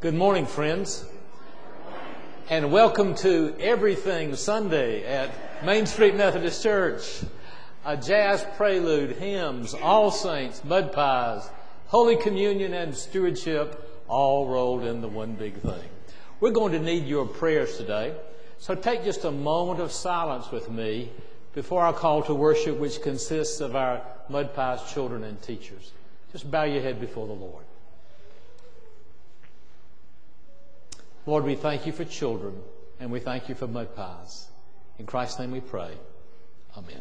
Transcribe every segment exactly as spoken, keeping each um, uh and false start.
Good morning, friends, and welcome to Everything Sunday at Main Street Methodist Church. A jazz prelude, hymns, All Saints, mud pies, Holy Communion, and stewardship all rolled into one big thing. We're going to need your prayers today, so take just a moment of silence with me before our call to worship, which consists of our mud pies, children, and teachers. Just bow your head before the Lord. Lord, we thank you for children, and we thank you for mud pies. In Christ's name we pray. Amen.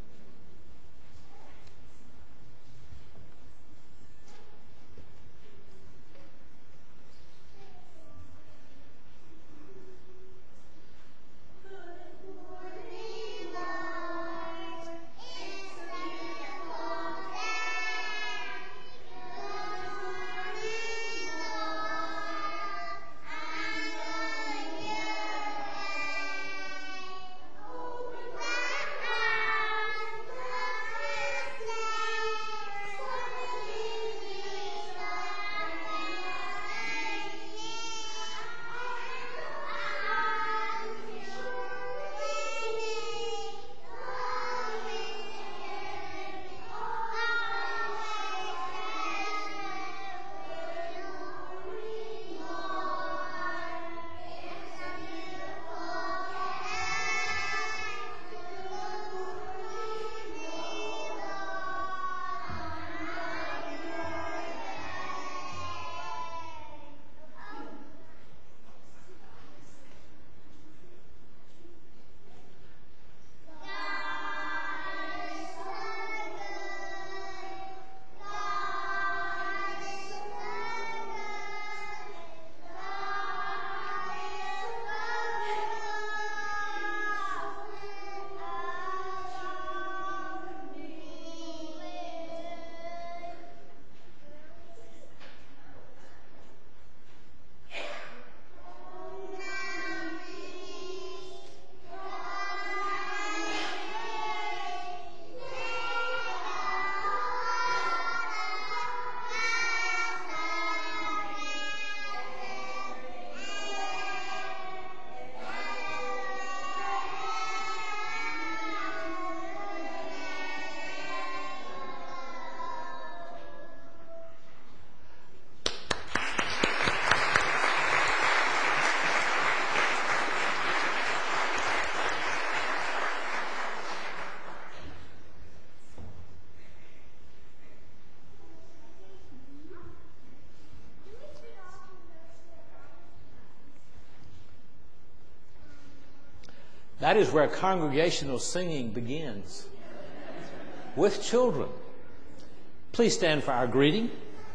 That is where congregational singing begins, with children. Please stand for our greeting.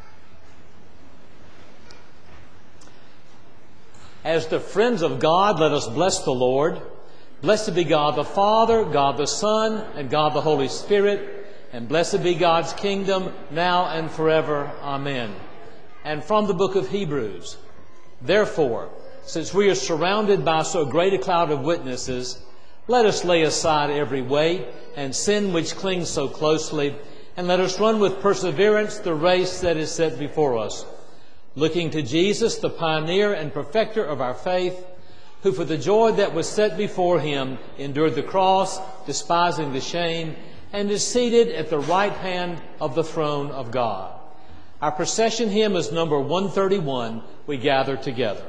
As the friends of God, let us bless the Lord. Blessed be God the Father, God the Son, and God the Holy Spirit, and blessed be God's kingdom, now and forever. Amen. And from the book of Hebrews, therefore, since we are surrounded by so great a cloud of witnesses, let us lay aside every weight and sin which clings so closely, and let us run with perseverance the race that is set before us, looking to Jesus, the pioneer and perfecter of our faith, who for the joy that was set before him endured the cross, despising the shame, and is seated at the right hand of the throne of God. Our procession hymn is number one thirty-one, We Gather Together.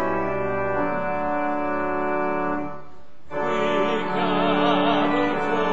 We gather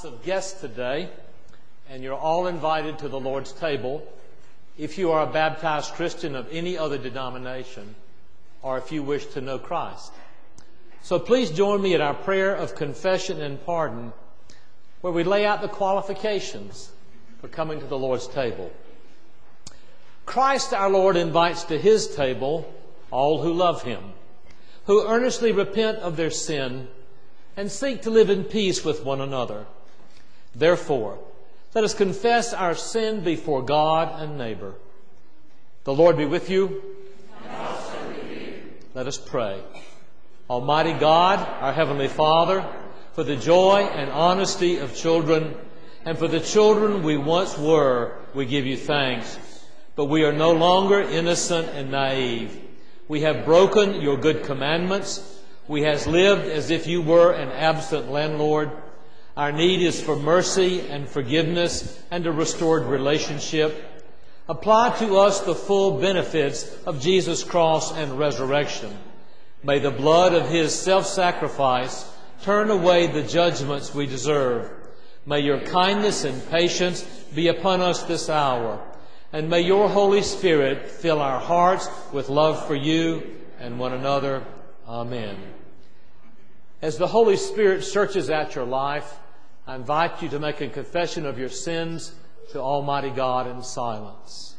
of guests today, and you're all invited to the Lord's table if you are a baptized Christian of any other denomination or if you wish to know Christ. So please join me at our prayer of confession and pardon, where we lay out the qualifications for coming to the Lord's table. Christ our Lord invites to His table all who love Him, who earnestly repent of their sin and seek to live in peace with one another. Therefore, let us confess our sin before God and neighbor. The Lord be with you. And also with you. Let us pray. Almighty God, our Heavenly Father, for the joy and honesty of children, and for the children we once were, we give you thanks. But we are no longer innocent and naive. We have broken your good commandments. We have lived as if you were an absent landlord. Our need is for mercy and forgiveness and a restored relationship. Apply to us the full benefits of Jesus' cross and resurrection. May the blood of His self-sacrifice turn away the judgments we deserve. May your kindness and patience be upon us this hour. And may your Holy Spirit fill our hearts with love for you and one another. Amen. As the Holy Spirit searches out your life, I invite you to make a confession of your sins to Almighty God in silence.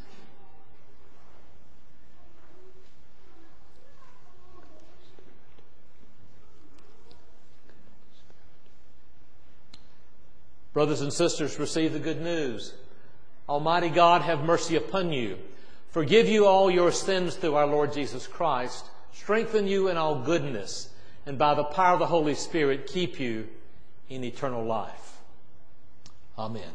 Brothers and sisters, receive the good news. Almighty God, have mercy upon you, forgive you all your sins through our Lord Jesus Christ, strengthen you in all goodness, and by the power of the Holy Spirit, keep you in eternal life. Amen.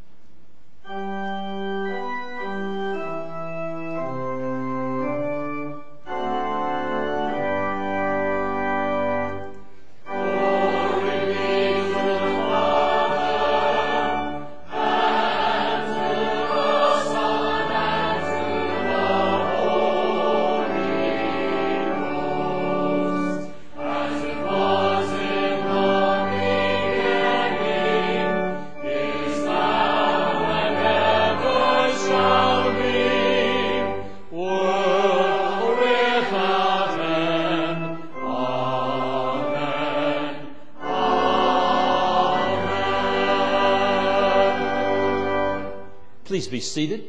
Please be seated.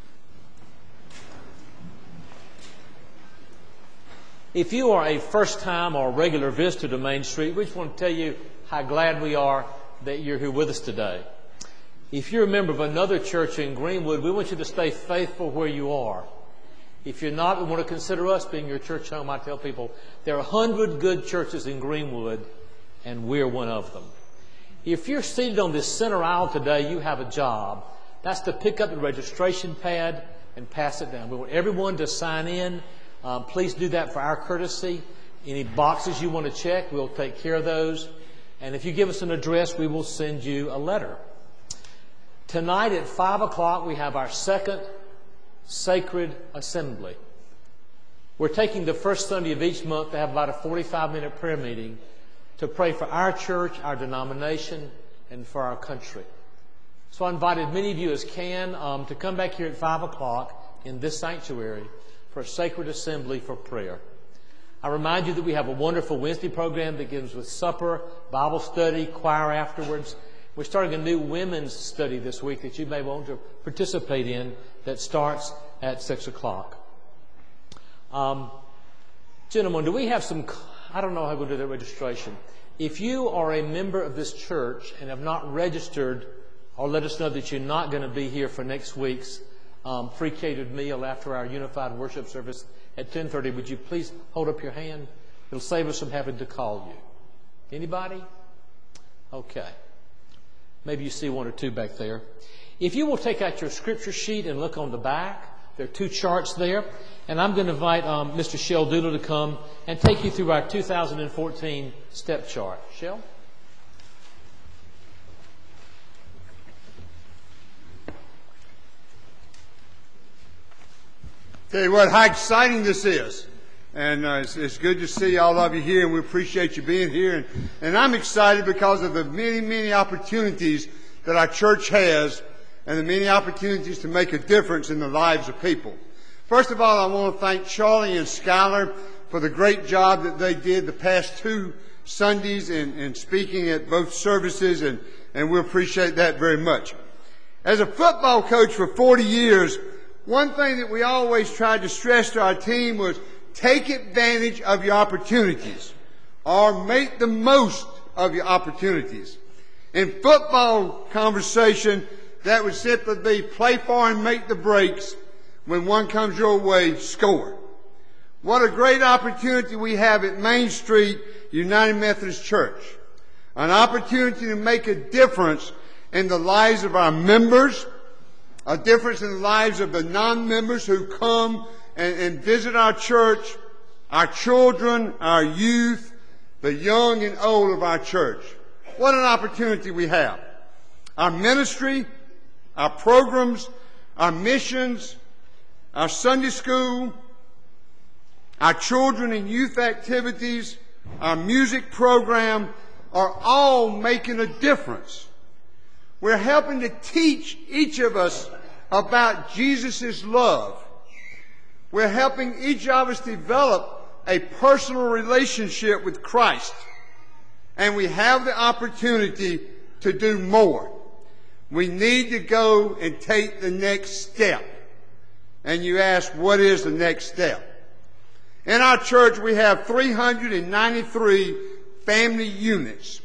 If you are a first-time or regular visitor to Main Street, we just want to tell you how glad we are that you're here with us today. If you're a member of another church in Greenwood, we want you to stay faithful where you are. If you're not, we want to consider us being your church home. I tell people there are a hundred good churches in Greenwood, and we're one of them. If you're seated on this center aisle today, you have a job. That's to pick up the registration pad and pass it down. We want everyone to sign in. Um, please do that for our courtesy. Any boxes you want to check, we'll take care of those. And if you give us an address, we will send you a letter. Tonight at five o'clock, we have our second sacred assembly. We're taking the first Sunday of each month to have about a forty-five minute prayer meeting to pray for our church, our denomination, and for our country. So I invited many of you as can um, to come back here at five o'clock in this sanctuary for a sacred assembly for prayer. I remind you that we have a wonderful Wednesday program that begins with supper, Bible study, choir afterwards. We're starting a new women's study this week that you may want to participate in that starts at six o'clock. Um, gentlemen, do we have some, I don't know how we're going to do that registration. If you are a member of this church and have not registered or let us know that you're not going to be here for next week's um, pre-catered meal after our unified worship service at ten thirty, would you please hold up your hand? It'll save us from having to call you. Anybody? Okay. Maybe you see one or two back there. If you will take out your scripture sheet and look on the back, there are two charts there. And I'm going to invite um, Mister Shell Doodle to come and take you through our two thousand fourteen step chart. Shell? Tell you what, how exciting this is. And uh, it's, it's good to see all of you here, and we appreciate you being here. And, and I'm excited because of the many, many opportunities that our church has and the many opportunities to make a difference in the lives of people. First of all, I want to thank Charlie and Skylar for the great job that they did the past two Sundays in, in speaking at both services, and, and we appreciate that very much. As a football coach for forty years, one thing that we always tried to stress to our team was take advantage of your opportunities, or make the most of your opportunities. In football conversation, that would simply be play for and make the breaks. When one comes your way, score. What a great opportunity we have at Main Street United Methodist Church. An opportunity to make a difference in the lives of our members, a difference in the lives of the non-members who come and, and visit our church, our children, our youth, the young and old of our church. What an opportunity we have. Our ministry, our programs, our missions, our Sunday school, our children and youth activities, our music program are all making a difference. We're helping to teach each of us about Jesus' love. We're helping each of us develop a personal relationship with Christ. And we have the opportunity to do more. We need to go and take the next step. And you ask, what is the next step? In our church, we have three hundred ninety-three family units.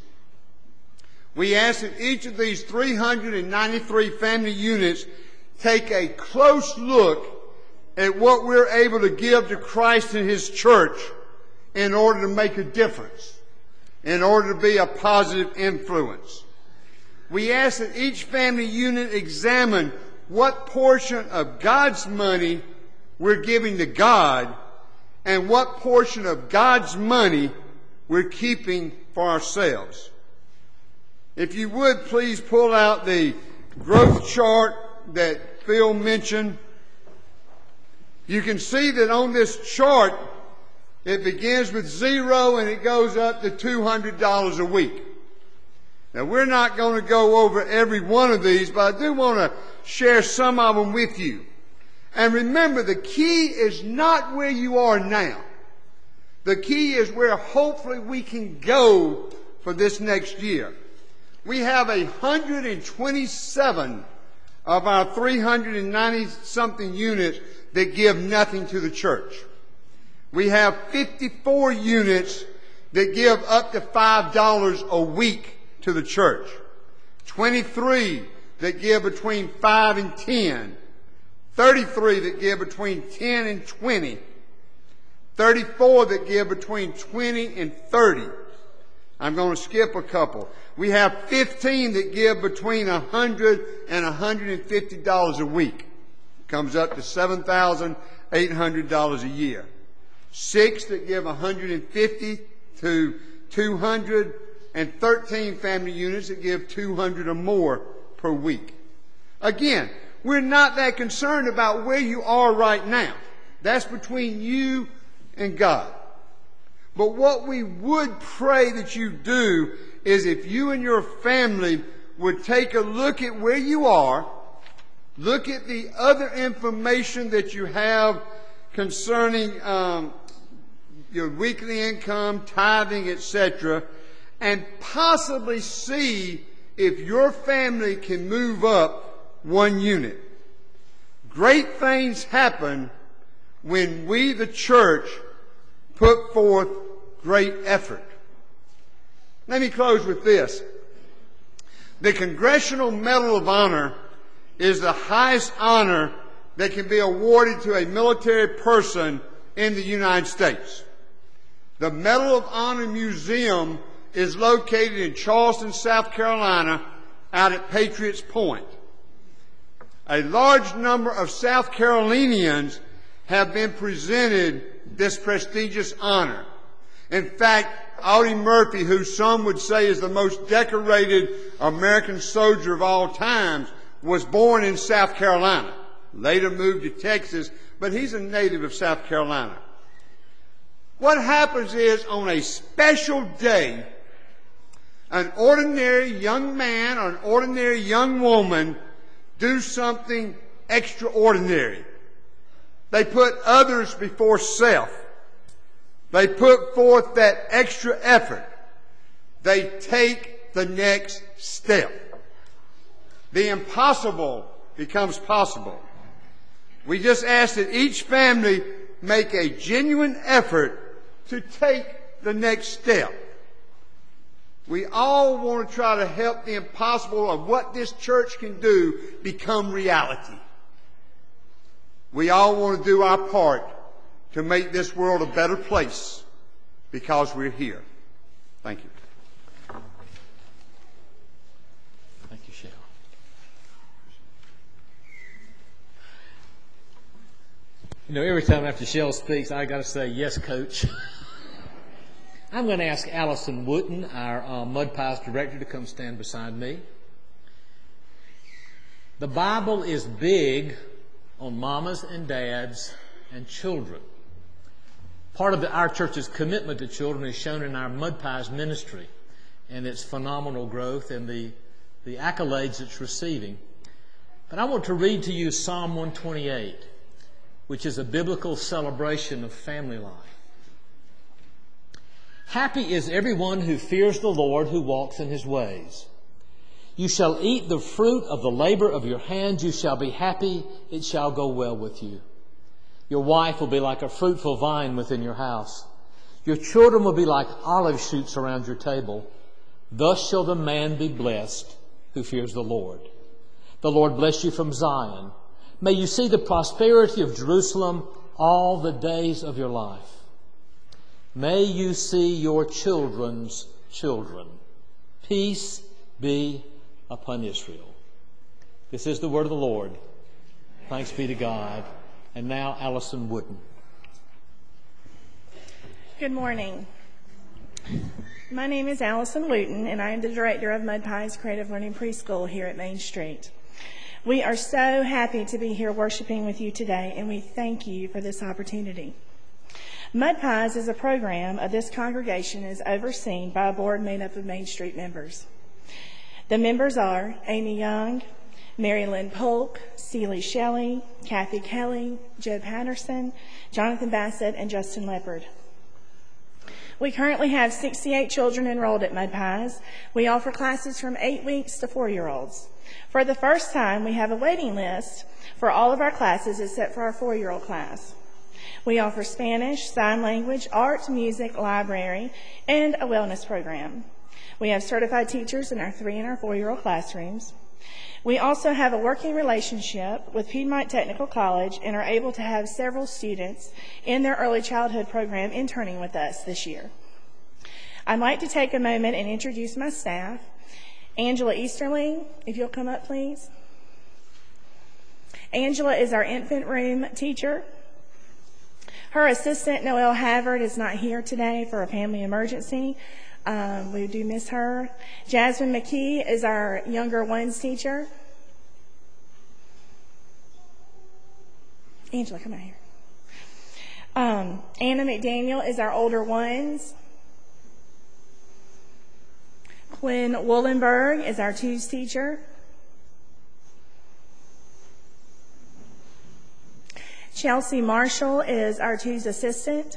We ask that each of these three hundred ninety-three family units take a close look at what we're able to give to Christ and His church in order to make a difference, in order to be a positive influence. We ask that each family unit examine what portion of God's money we're giving to God and what portion of God's money we're keeping for ourselves. If you would, please pull out the growth chart that Phil mentioned. You can see that on this chart, it begins with zero and it goes up to two hundred dollars a week. Now, we're not going to go over every one of these, but I do want to share some of them with you. And remember, the key is not where you are now. The key is where hopefully we can go for this next year. We have one hundred twenty-seven of our three hundred ninety-something units that give nothing to the church. We have fifty-four units that give up to five dollars a week to the church. twenty-three that give between five and ten. thirty-three that give between ten and twenty. thirty-four that give between twenty and thirty. I'm going to skip a couple. We have fifteen that give between one hundred dollars and one hundred fifty dollars a week. Comes up to seven thousand eight hundred dollars a year. Six that give one hundred fifty to two hundred, and thirteen family units that give two hundred or more per week. Again, we're not that concerned about where you are right now. That's between you and God. But what we would pray that you do is if you and your family would take a look at where you are, look at the other information that you have concerning um, your weekly income, tithing, et cetera, and possibly see if your family can move up one unit. Great things happen when we, the church, put forth great effort. Let me close with this. The Congressional Medal of Honor is the highest honor that can be awarded to a military person in the United States. The Medal of Honor Museum is located in Charleston, South Carolina, out at Patriots Point. A large number of South Carolinians have been presented this prestigious honor. In fact, Audie Murphy, who some would say is the most decorated American soldier of all times, was born in South Carolina. Later moved to Texas, but he's a native of South Carolina. What happens is, on a special day, an ordinary young man or an ordinary young woman do something extraordinary. They put others before self. They put forth that extra effort. They take the next step. The impossible becomes possible. We just ask that each family make a genuine effort to take the next step. We all want to try to help the impossible of what this church can do become reality. We all want to do our part to make this world a better place because we're here. Thank you. Thank you, Shell. You know, every time after Shell speaks, I got to say, yes, Coach. I'm going to ask Allison Wooten, our uh, Mud Pies director, to come stand beside me. The Bible is big on mamas and dads and children. Part of the, our church's commitment to children is shown in our Mud Pies ministry and its phenomenal growth and the, the accolades it's receiving. But I want to read to you Psalm one twenty-eight, which is a biblical celebration of family life. Happy is everyone who fears the Lord, who walks in his ways. You shall eat the fruit of the labor of your hands. You shall be happy. It shall go well with you. Your wife will be like a fruitful vine within your house. Your children will be like olive shoots around your table. Thus shall the man be blessed who fears the Lord. The Lord bless you from Zion. May you see the prosperity of Jerusalem all the days of your life. May you see your children's children. Peace be upon Israel. This is the word of the Lord. Thanks be to God. And now, Allison Wooten. Good morning. My name is Allison Wooten, and I am the director of Mud Pies Creative Learning Preschool here at Main Street. We are so happy to be here worshiping with you today, and we thank you for this opportunity. Mud Pies is a program of this congregation and is overseen by a board made up of Main Street members. The members are Amy Young, Mary Lynn Polk, Celie Shelley, Kathy Kelly, Joe Patterson, Jonathan Bassett, and Justin Leopard. We currently have sixty-eight children enrolled at Mud Pies. We offer classes from eight weeks to four-year-olds. For the first time, we have a waiting list for all of our classes except for our four-year-old class. We offer Spanish, sign language, art, music, library, and a wellness program. We have certified teachers in our three and our four-year-old classrooms. We also have a working relationship with Piedmont Technical College and are able to have several students in their early childhood program interning with us this year. I'd like to take a moment and introduce my staff. Angela Easterling, if you'll come up, please. Angela is our infant room teacher. Her assistant, Noelle Havard, is not here today for a family emergency. Um, we do miss her. Jasmine McKee is our younger ones teacher. Angela, come out here. Um, Anna McDaniel is our older ones. Quinn Wollenberg is our twos teacher. Chelsea Marshall is our twos assistant.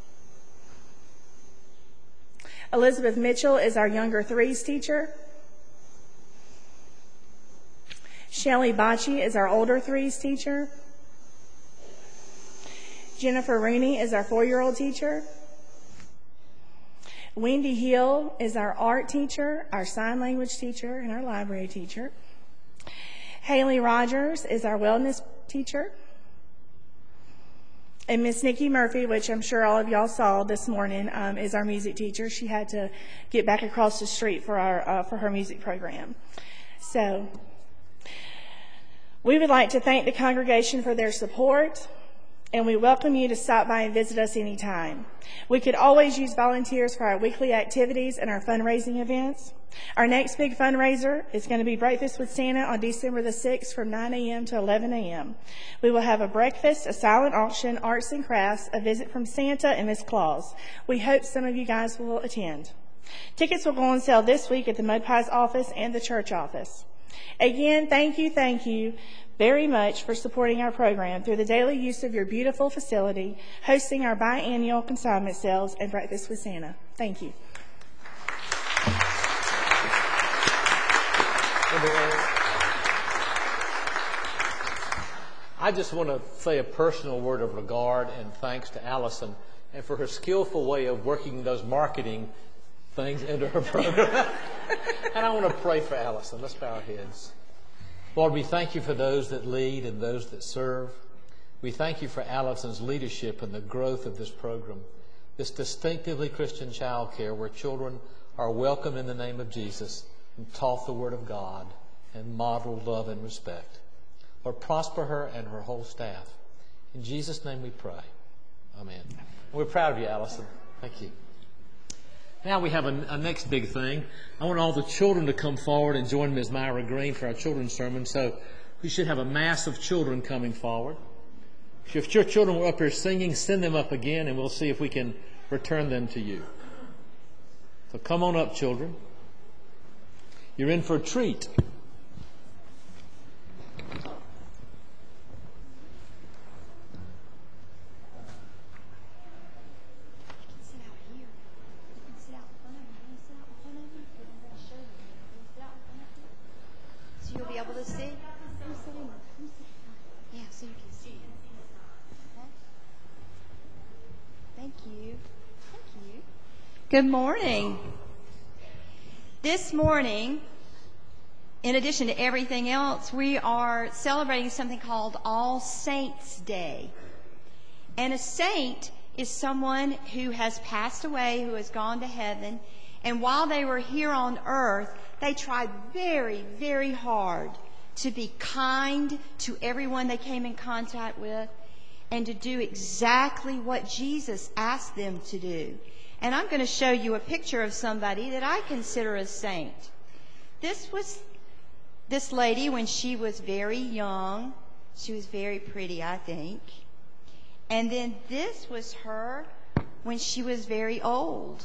Elizabeth Mitchell is our younger threes teacher. Shelly Bocci is our older threes teacher. Jennifer Rooney is our four-year-old teacher. Wendy Hill is our art teacher, our sign language teacher, and our library teacher. Haley Rogers is our wellness teacher. And Miss Nikki Murphy, which I'm sure all of y'all saw this morning, um, is our music teacher. She had to get back across the street for our uh, for her music program. So we would like to thank the congregation for their support. and we welcome you to stop by and visit us anytime. We could always use volunteers for our weekly activities and our fundraising events. Our next big fundraiser is going to be Breakfast with Santa on December the sixth from nine a.m. to eleven a.m. We will have a breakfast, a silent auction, arts and crafts, a visit from Santa, and Miss Claus. We hope some of you guys will attend. Tickets will go on sale this week at the Mud Pies office and the church office. Again, thank you, thank you very much for supporting our program through the daily use of your beautiful facility, hosting our biannual consignment sales and Breakfast with Santa. Thank you. I just want to say a personal word of regard and thanks to Allison and for her skillful way of working those marketing things into her program. And I want to pray for Allison. Let's bow our heads. Lord, we thank you for those that lead and those that serve. We thank you for Allison's leadership and the growth of this program, this distinctively Christian child care where children are welcomed in the name of Jesus and taught the Word of God and modeled love and respect. Lord, prosper her and her whole staff. In Jesus' name we pray. Amen. We're proud of you, Allison. Thank you. Now we have a, a next big thing. I want all the children to come forward and join Miz Myra Green for our children's sermon. So we should have a mass of children coming forward. If your children were up here singing, send them up again, and we'll see if we can return them to you. So come on up, children. You're in for a treat. Good morning. This morning, in addition to everything else, we are celebrating something called All Saints Day. And a saint is someone who has passed away, who has gone to heaven, and while they were here on earth, they tried very, very hard to be kind to everyone they came in contact with and to do exactly what Jesus asked them to do. And I'm going to show you a picture of somebody that I consider a saint. This was this lady when she was very young. She was very pretty, I think. And then this was her when she was very old.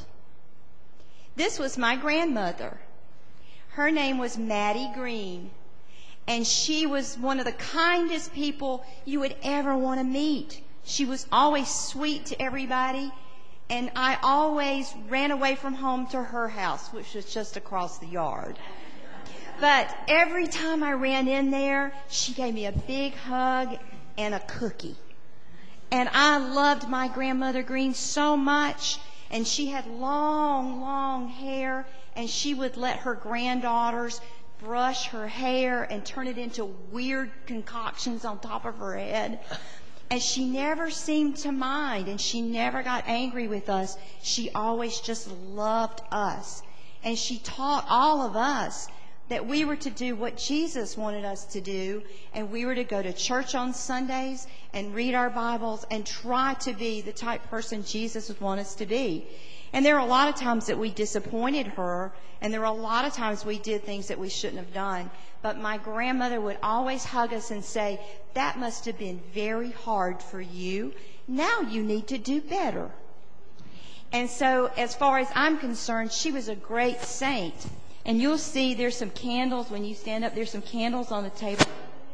This was my grandmother. Her name was Maddie Green. And she was one of the kindest people you would ever want to meet. She was always sweet to everybody. And I always ran away from home to her house, which was just across the yard. But every time I ran in there, she gave me a big hug and a cookie. And I loved my grandmother Green so much. And she had long, long hair. And she would let her granddaughters brush her hair and turn it into weird concoctions on top of her head. And she never seemed to mind, and she never got angry with us. She always just loved us. And she taught all of us that we were to do what Jesus wanted us to do, and we were to go to church on Sundays and read our Bibles and try to be the type person Jesus would want us to be. And there were a lot of times that we disappointed her, and there were a lot of times we did things that we shouldn't have done. But my grandmother would always hug us and say, "That must have been very hard for you. Now you need to do better." And so as far as I'm concerned, she was a great saint. And you'll see there's some candles. When you stand up, there's some candles on the table.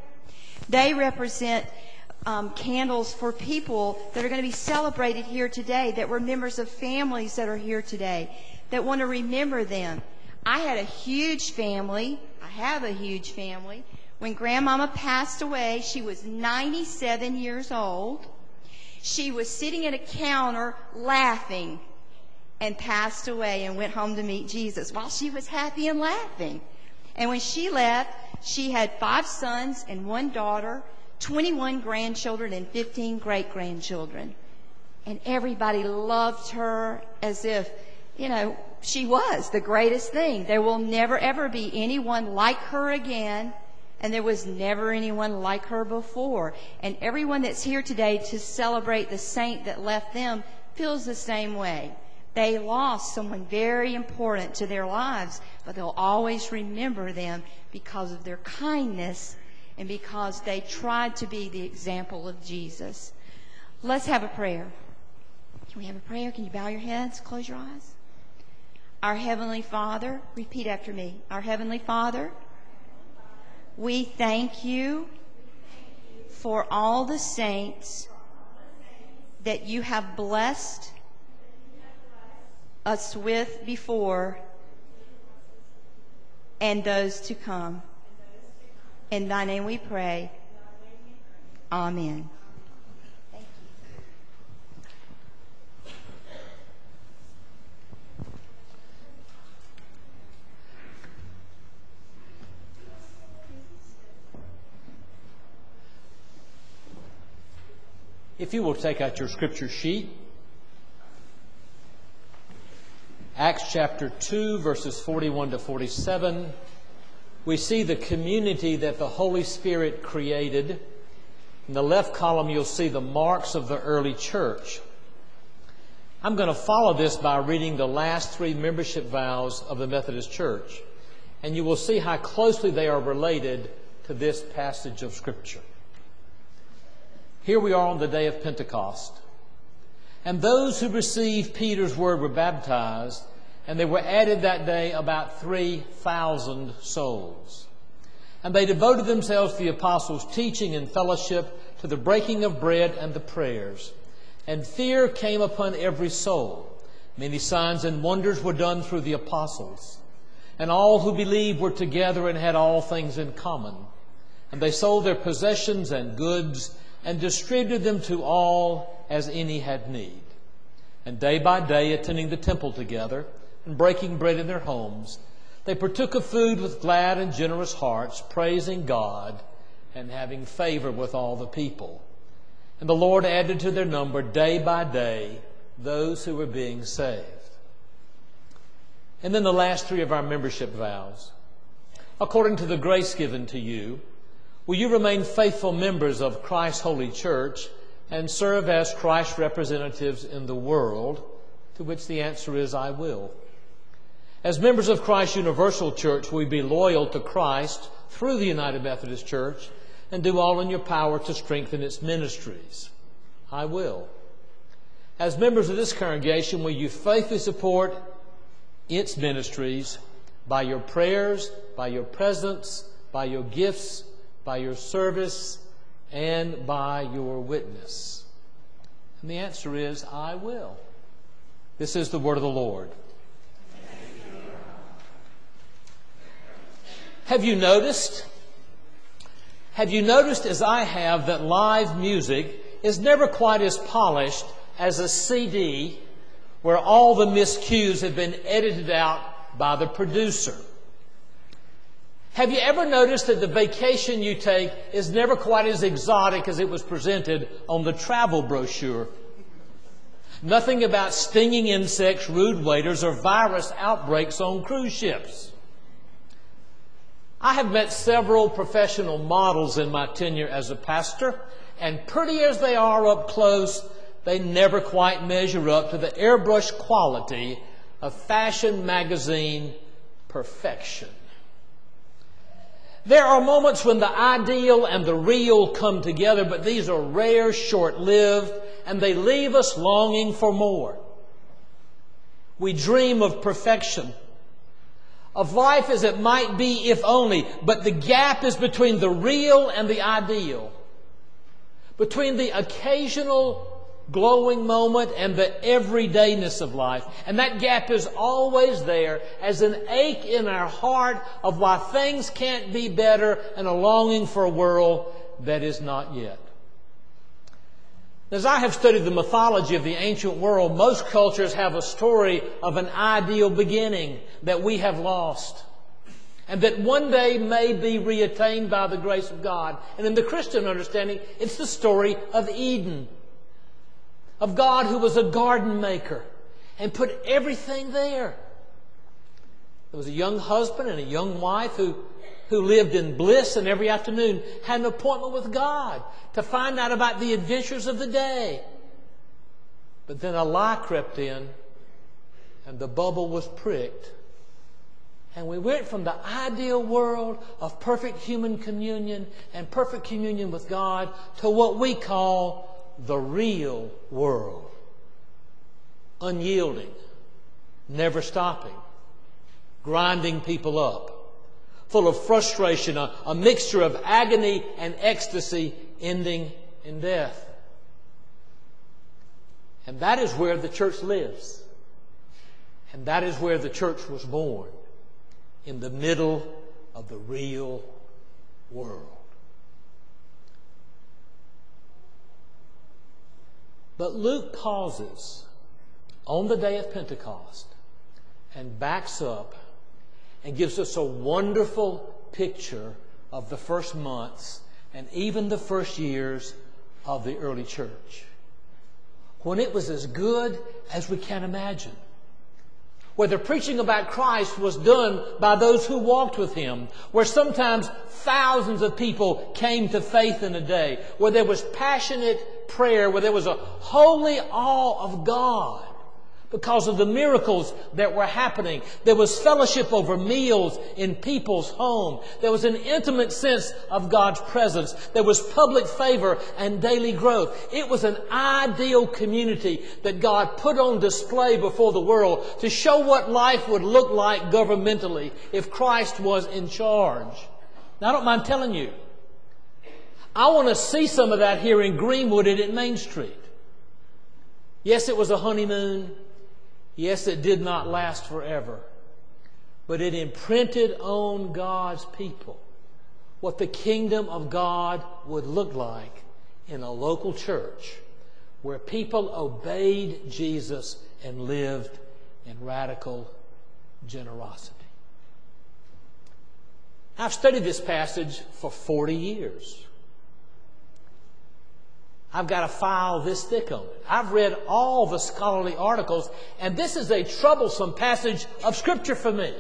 They represent um, candles for people that are going to be celebrated here today, that were members of families that are here today, that want to remember them. I had a huge family. I have a huge family. When Grandmama passed away, she was ninety-seven years old. She was sitting at a counter laughing and passed away and went home to meet Jesus while she was happy and laughing. And when she left, she had five sons and one daughter, twenty-one grandchildren and fifteen great-grandchildren. And everybody loved her as if, you know, she was the greatest thing. There will never, ever be anyone like her again. And there was never anyone like her before. And everyone that's here today to celebrate the saint that left them feels the same way. They lost someone very important to their lives, but they'll always remember them because of their kindness and because they tried to be the example of Jesus. Let's have a prayer. Can we have a prayer? Can you bow your heads? Close your eyes. Our Heavenly Father, repeat after me. Our Heavenly Father, we thank you for all the saints that you have blessed us with before and those to come. In thy name we pray. Amen. Thank you. If you will take out your scripture sheet, Acts chapter two, verses forty-one to forty-seven, we see the community that the Holy Spirit created. In the left column, you'll see the marks of the early church. I'm going to follow this by reading the last three membership vows of the Methodist Church, and you will see how closely they are related to this passage of Scripture. Here we are on the day of Pentecost. And those who received Peter's word were baptized, and there were added that day about three thousand souls. And they devoted themselves to the apostles' teaching and fellowship, to the breaking of bread and the prayers. And fear came upon every soul. Many signs and wonders were done through the apostles. And all who believed were together and had all things in common. And they sold their possessions and goods and distributed them to all as any had need. And day by day, attending the temple together and breaking bread in their homes, they partook of food with glad and generous hearts, praising God and having favor with all the people. And the Lord added to their number day by day those who were being saved. And then the last three of our membership vows. According to the grace given to you, will you remain faithful members of Christ's holy church and serve as Christ's representatives in the world? To which the answer is, I will. As members of Christ's Universal Church, will you be loyal to Christ through the United Methodist Church and do all in your power to strengthen its ministries? I will. As members of this congregation, will you faithfully support its ministries by your prayers, by your presence, by your gifts, by your service, and by your witness? And the answer is, I will. This is the word of the Lord. Have you noticed? Have you noticed, as I have, that live music is never quite as polished as a C D where all the miscues have been edited out by the producer? Have you ever noticed that the vacation you take is never quite as exotic as it was presented on the travel brochure? Nothing about stinging insects, rude waiters, or virus outbreaks on cruise ships. I have met several professional models in my tenure as a pastor, and pretty as they are up close, they never quite measure up to the airbrush quality of fashion magazine perfection. There are moments when the ideal and the real come together, but these are rare, short-lived, and they leave us longing for more. We dream of perfection, of life as it might be if only, but the gap is between the real and the ideal, between the occasional glowing moment and the everydayness of life. And that gap is always there as an ache in our heart of why things can't be better and a longing for a world that is not yet. As I have studied the mythology of the ancient world, most cultures have a story of an ideal beginning that we have lost and that one day may be reattained by the grace of God. And in the Christian understanding, it's the story of Eden, of God who was a garden maker and put everything there. There was a young husband and a young wife who who lived in bliss and every afternoon had an appointment with God to find out about the adventures of the day. But then a lie crept in and the bubble was pricked. And we went from the ideal world of perfect human communion and perfect communion with God to what we call the real world. Unyielding, never stopping, grinding people up, full of frustration, a, a mixture of agony and ecstasy ending in death. And that is where the church lives. And that is where the church was born. In the middle of the real world. But Luke pauses on the day of Pentecost and backs up and gives us a wonderful picture of the first months and even the first years of the early church, when it was as good as we can imagine, where the preaching about Christ was done by those who walked with Him, where sometimes thousands of people came to faith in a day, where there was passionate prayer, where there was a holy awe of God because of the miracles that were happening. There was fellowship over meals in people's home. There was an intimate sense of God's presence. There was public favor and daily growth. It was an ideal community that God put on display before the world to show what life would look like governmentally if Christ was in charge. Now, I don't mind telling you, I want to see some of that here in Greenwood and at Main Street. Yes, it was a honeymoon. Yes, it did not last forever, but it imprinted on God's people what the kingdom of God would look like in a local church where people obeyed Jesus and lived in radical generosity. I've studied this passage for forty years. I've got a file this thick on it. I've read all the scholarly articles, and this is a troublesome passage of Scripture for me.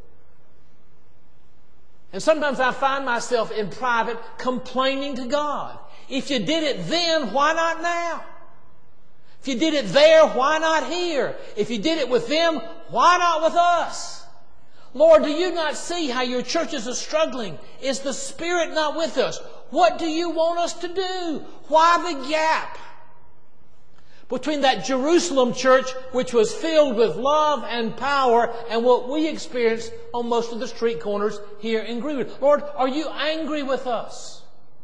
And sometimes I find myself in private complaining to God. If you did it then, why not now? If you did it there, why not here? If you did it with them, why not with us? Lord, do you not see how your churches are struggling? Is the Spirit not with us? What do you want us to do? Why the gap between that Jerusalem church, which was filled with love and power, and what we experience on most of the street corners here in Greenwood? Lord, are you angry with us?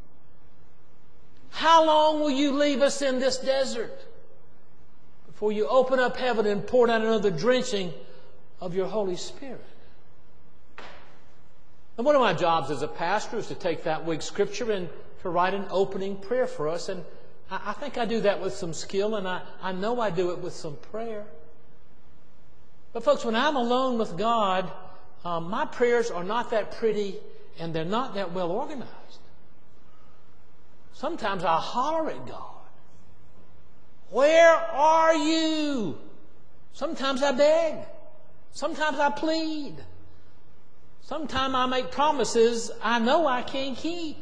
How long will you leave us in this desert before you open up heaven and pour down another drenching of your Holy Spirit? And one of my jobs as a pastor is to take that week's Scripture and to write an opening prayer for us. And I, I think I do that with some skill, and I, I know I do it with some prayer. But folks, when I'm alone with God, um, my prayers are not that pretty and they're not that well organized. Sometimes I holler at God. Where are you? Sometimes I beg. Sometimes I plead. Sometimes I make promises I know I can't keep.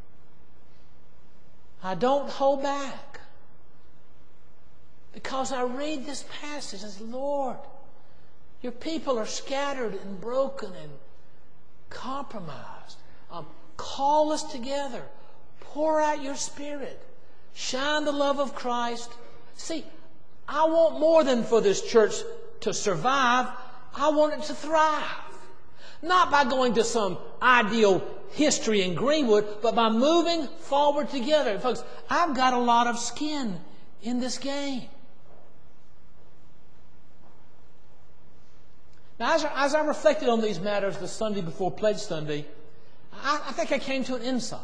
I don't hold back. Because I read this passage and say, Lord, your people are scattered and broken and compromised. Um, call us together. Pour out your Spirit. Shine the love of Christ. See, I want more than for this church to survive. I want it to thrive. Not by going to some ideal history in Greenwood, but by moving forward together. And folks, I've got a lot of skin in this game. Now, as I, as I reflected on these matters the Sunday before Pledge Sunday, I, I think I came to an insight.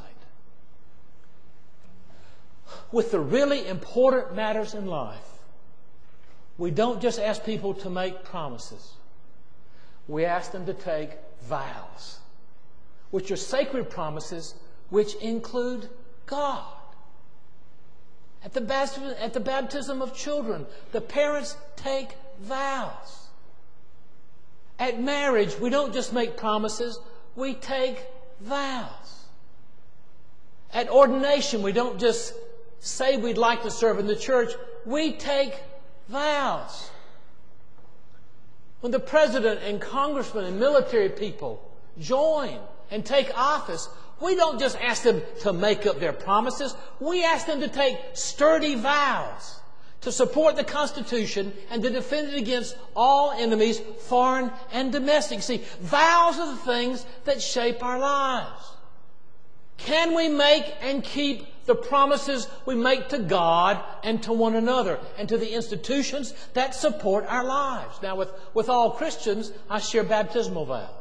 With the really important matters in life, we don't just ask people to make promises. We ask them to take vows, which are sacred promises which include God. At the baptism, at the baptism of children, the parents take vows. At marriage, we don't just make promises, we take vows. At ordination, we don't just say we'd like to serve in the church. We take vows. When the president and congressmen and military people join and take office, we don't just ask them to make up their promises. We ask them to take sturdy vows to support the Constitution and to defend it against all enemies, foreign and domestic. See, vows are the things that shape our lives. Can we make and keep the promises we make to God and to one another and to the institutions that support our lives? Now, with, with all Christians, I share baptismal vows.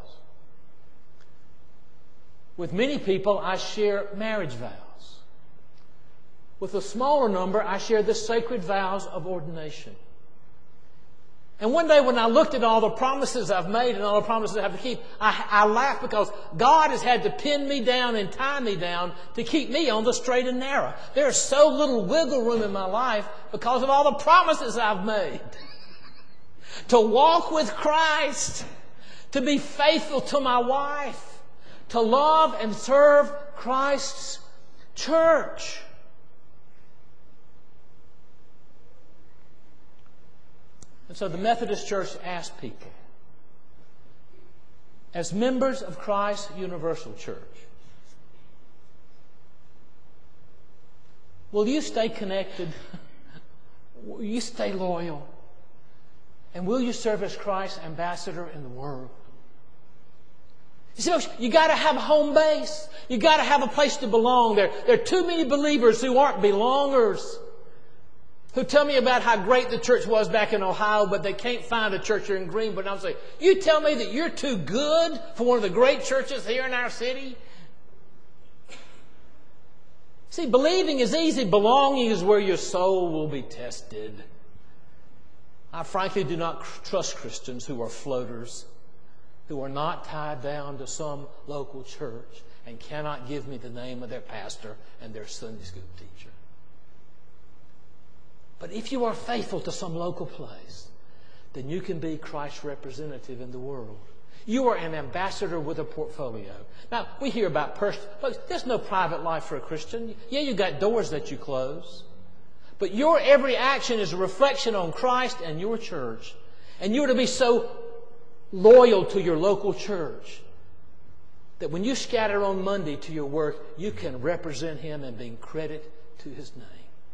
With many people, I share marriage vows. With a smaller number, I share the sacred vows of ordination. And one day when I looked at all the promises I've made and all the promises I have to keep, I, I laughed because God has had to pin me down and tie me down to keep me on the straight and narrow. There's so little wiggle room in my life because of all the promises I've made. To walk with Christ, to be faithful to my wife, to love and serve Christ's church. And so the Methodist Church asked people, as members of Christ's Universal Church, will you stay connected? Will you stay loyal? And will you serve as Christ's ambassador in the world? You see, you got to have a home base. You got to have a place to belong. There, there are too many believers who aren't belongers, who tell me about how great the church was back in Ohio, but they can't find a church here in Greenwood. And I'm saying, you tell me that you're too good for one of the great churches here in our city? See, believing is easy. Belonging is where your soul will be tested. I frankly do not trust Christians who are floaters, who are not tied down to some local church and cannot give me the name of their pastor and their Sunday school teacher. But if you are faithful to some local place, then you can be Christ's representative in the world. You are an ambassador with a portfolio. Now, we hear about personal... Look, there's no private life for a Christian. Yeah, you got doors that you close. But your every action is a reflection on Christ and your church. And you are to be so loyal to your local church that when you scatter on Monday to your work, you can represent Him and bring credit to His name.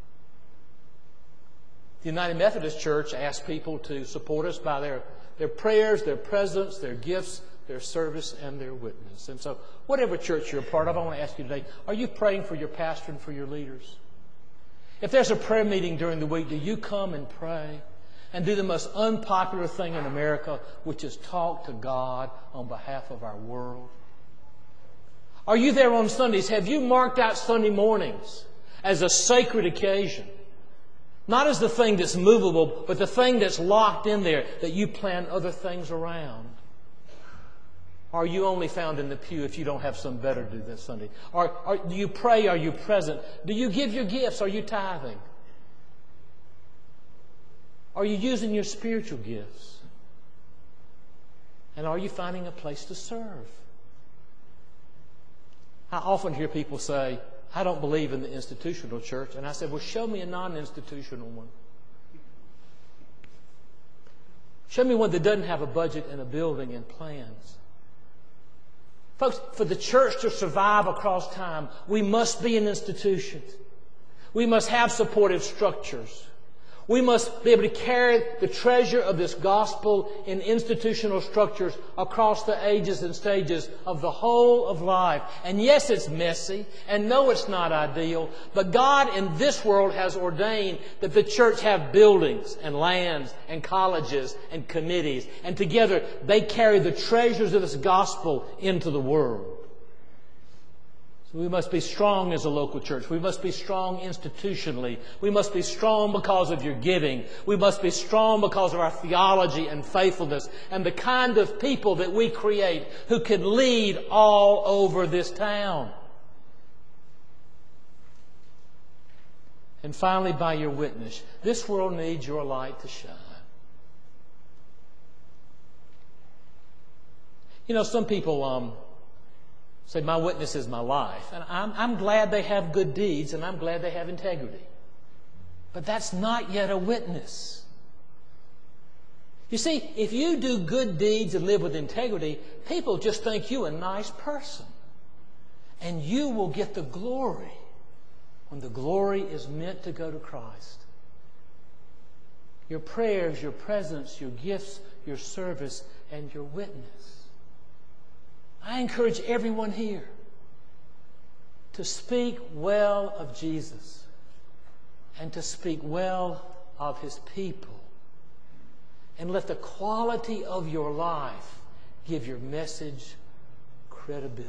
The United Methodist Church asks people to support us by their, their prayers, their presence, their gifts, their service, and their witness. And so, whatever church you're a part of, I want to ask you today, are you praying for your pastor and for your leaders? If there's a prayer meeting during the week, do you come and pray and do the most unpopular thing in America, which is talk to God on behalf of our world? Are you there on Sundays? Have you marked out Sunday mornings as a sacred occasion? Not as the thing that's movable, but the thing that's locked in there that you plan other things around. Are you only found in the pew if you don't have some better to do this Sunday? Or, or do you pray? Are you present? Do you give your gifts? Are you tithing? Are you using your spiritual gifts? And are you finding a place to serve? I often hear people say, I don't believe in the institutional church. And I said, well, show me a non-institutional one. Show me one that doesn't have a budget and a building and plans. Folks, for the church to survive across time, we must be an institution. We must have supportive structures. We must be able to carry the treasure of this gospel in institutional structures across the ages and stages of the whole of life. And yes, it's messy, and no, it's not ideal, but God in this world has ordained that the church have buildings and lands and colleges and committees, and together they carry the treasures of this gospel into the world. We must be strong as a local church. We must be strong institutionally. We must be strong because of your giving. We must be strong because of our theology and faithfulness and the kind of people that we create who can lead all over this town. And finally, by your witness, this world needs your light to shine. You know, some people... um. Say, my witness is my life. And I'm, I'm glad they have good deeds, and I'm glad they have integrity. But that's not yet a witness. You see, if you do good deeds and live with integrity, people just think you a nice person. And you will get the glory when the glory is meant to go to Christ. Your prayers, your presence, your gifts, your service, and your witness. I encourage everyone here to speak well of Jesus and to speak well of His people. And let the quality of your life give your message credibility.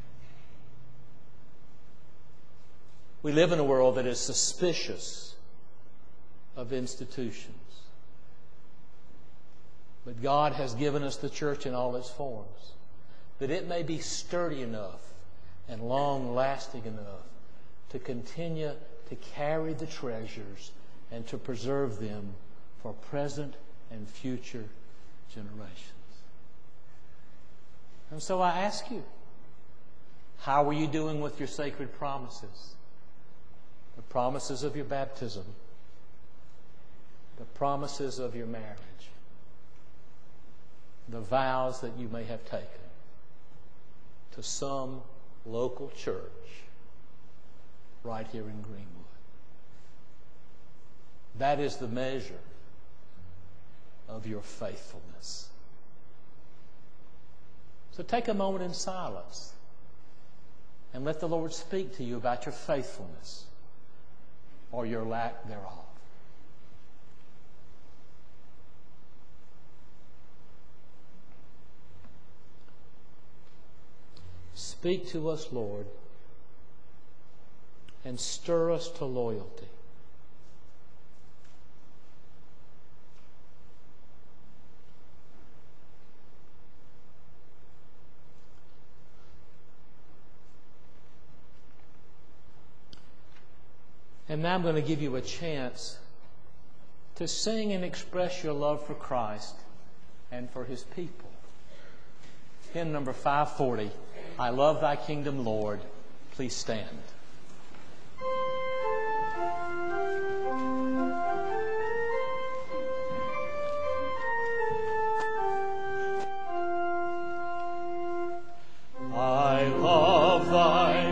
We live in a world that is suspicious of institutions. But God has given us the church in all its forms, that it may be sturdy enough and long-lasting enough to continue to carry the treasures and to preserve them for present and future generations. And so I ask you, how are you doing with your sacred promises? The promises of your baptism, the promises of your marriage, the vows that you may have taken to some local church right here in Greenwood. That is the measure of your faithfulness. So take a moment in silence and let the Lord speak to you about your faithfulness or your lack thereof. Speak to us, Lord, and stir us to loyalty. And now I'm going to give you a chance to sing and express your love for Christ and for His people. Hymn number five forty, I Love Thy Kingdom, Lord. Please stand. I love Thy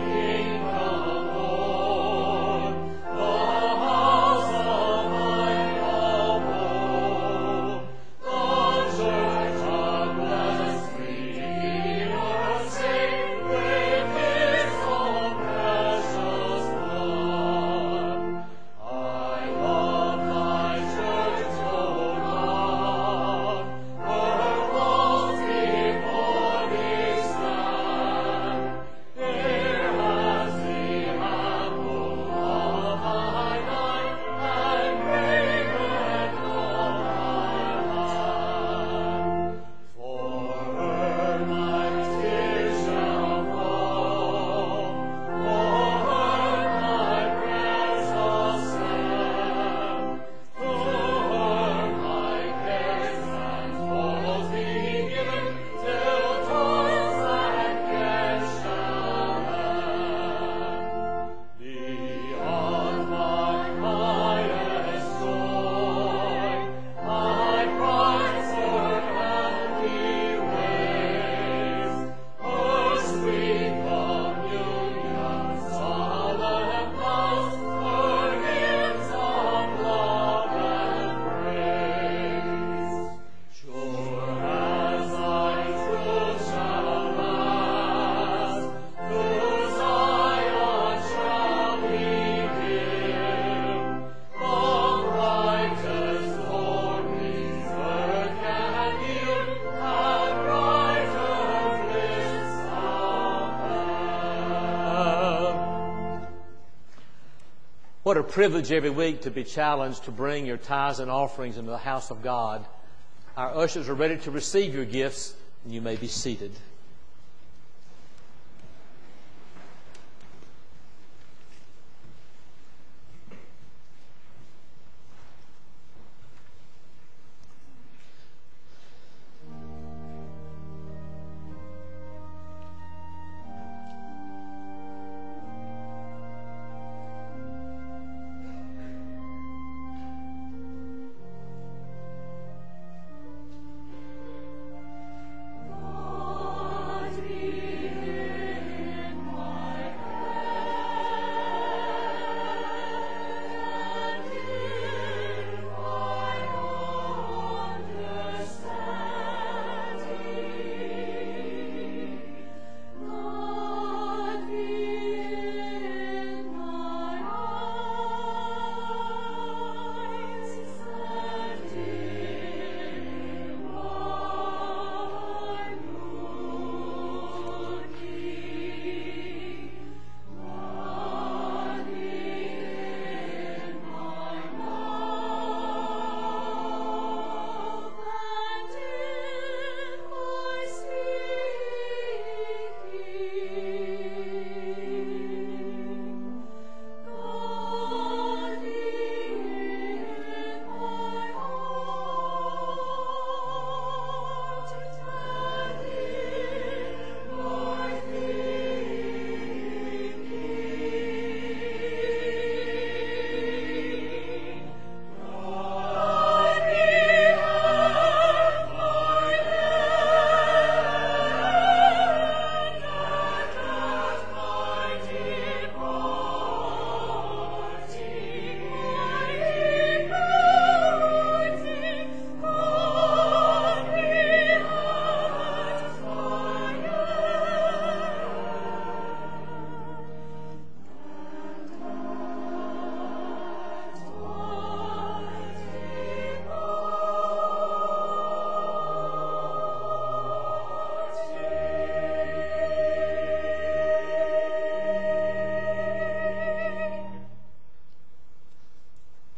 What a privilege every week to be challenged to bring your tithes and offerings into the house of God. Our ushers are ready to receive your gifts, and you may be seated.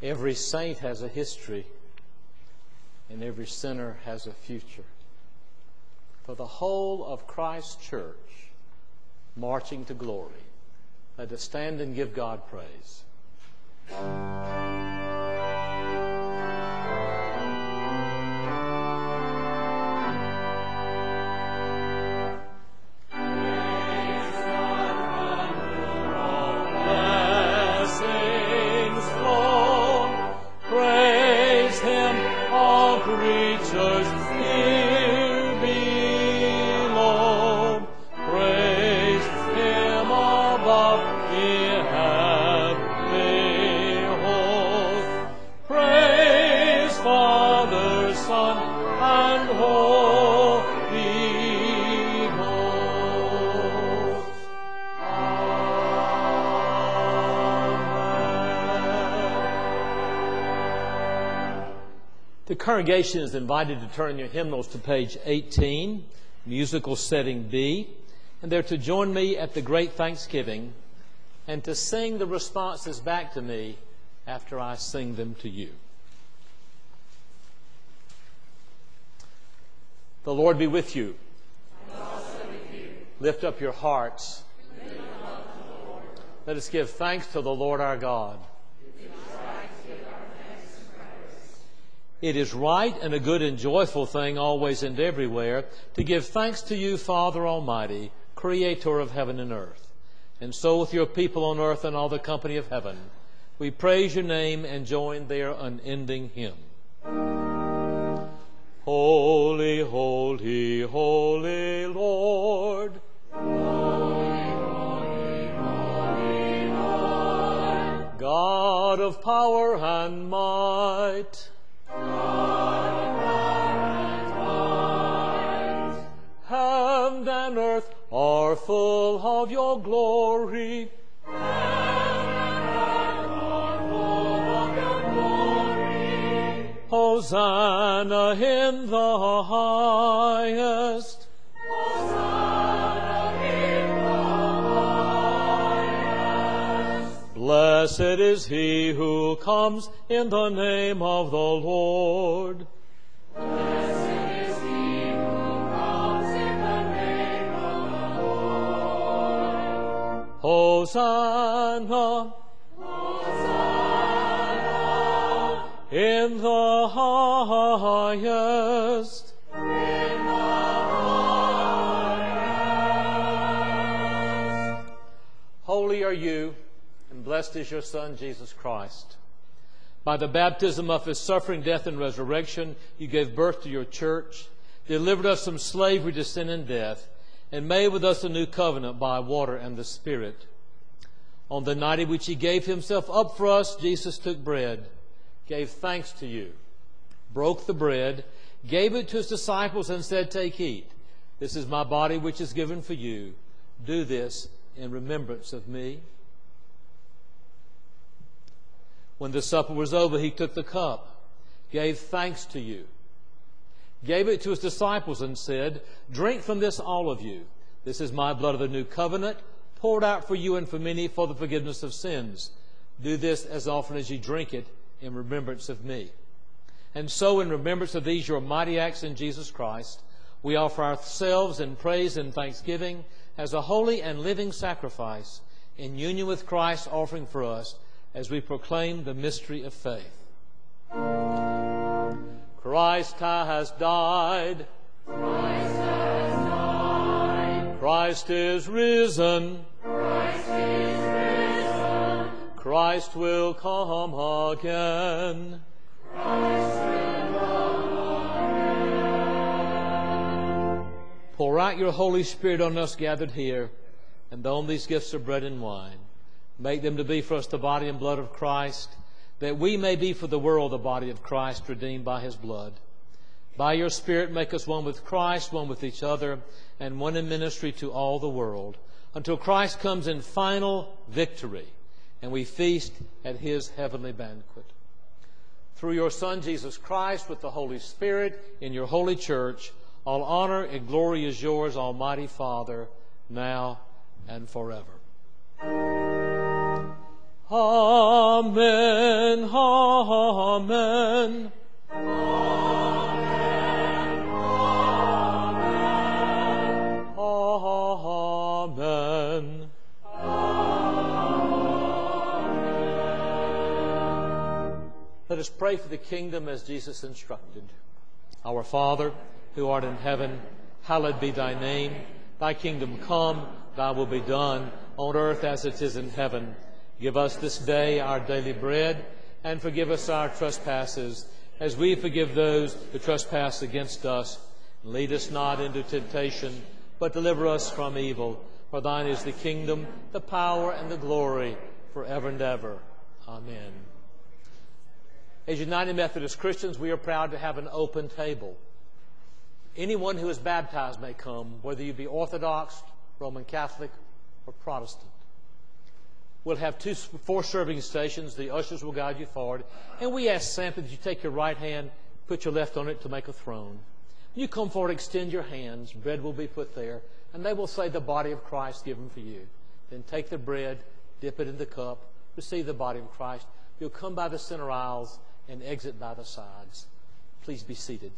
Every saint has a history, and every sinner has a future. For the whole of Christ's church marching to glory, let us stand and give God praise. The congregation is invited to turn your hymnals to page eighteen, musical setting B, and they're to join me at the Great Thanksgiving and to sing the responses back to me after I sing them to you. The Lord be with you. And also with you. Lift up your hearts. Lift them up to the Lord. Let us give thanks to the Lord our God. It is right and a good and joyful thing always and everywhere to give thanks to you, Father Almighty, Creator of heaven and earth. And so with your people on earth and all the company of heaven, we praise your name and join their unending hymn. Holy, holy, holy Lord. Holy, holy, holy Lord. God of power and might. Heaven and earth are full of your glory. Heaven and earth are full of your glory. Hosanna in the highest. Hosanna in the highest. Blessed is he who comes in the name of the Lord. Blessed is he who comes in the name of the Lord. Hosanna. Hosanna In the highest. in the highest. Holy are you, and blessed is your Son, Jesus Christ. By the baptism of his suffering, death, and resurrection, you gave birth to your church, delivered us from slavery to sin and death, and made with us a new covenant by water and the Spirit. On the night in which he gave himself up for us, Jesus took bread, gave thanks to you, broke the bread, gave it to his disciples, and said, "Take, eat. This is my body which is given for you. Do this in remembrance of me." When the supper was over, he took the cup, gave thanks to you, gave it to his disciples, and said, "Drink from this, all of you. This is my blood of the new covenant, poured out for you and for many for the forgiveness of sins. Do this as often as you drink it in remembrance of me." And so, in remembrance of these your mighty acts in Jesus Christ, we offer ourselves in praise and thanksgiving as a holy and living sacrifice in union with Christ offering for us as we proclaim the mystery of faith. Christ has died. Christ has died. Christ is risen. Christ is risen. Christ will come again. Christ will come again. Pour out your Holy Spirit on us gathered here and on these gifts of bread and wine. Make them to be for us the body and blood of Christ, that we may be for the world the body of Christ, redeemed by his blood. By your Spirit, make us one with Christ, one with each other, and one in ministry to all the world, until Christ comes in final victory, and we feast at his heavenly banquet. Through your Son, Jesus Christ, with the Holy Spirit, in your holy church, all honor and glory is yours, Almighty Father, now and forever. Amen. Amen. Let us pray for the kingdom as Jesus instructed. Our Father, who art in heaven, hallowed be thy name. Thy kingdom come, thy will be done, on earth as it is in heaven. Give us this day our daily bread, and forgive us our trespasses, as we forgive those who trespass against us. And lead us not into temptation, but deliver us from evil. For thine is the kingdom, the power, and the glory, forever and ever. Amen. As United Methodist Christians, we are proud to have an open table. Anyone who is baptized may come, whether you be Orthodox, Roman Catholic, or Protestant. We'll have two, four serving stations. The ushers will guide you forward. And we ask simply that you take your right hand, put your left on it to make a throne. When you come forward, extend your hands. Bread will be put there, and they will say, the body of Christ given for you. Then take the bread, dip it in the cup, receive the body of Christ. You'll come by the center aisles and exit by the sides. Please be seated.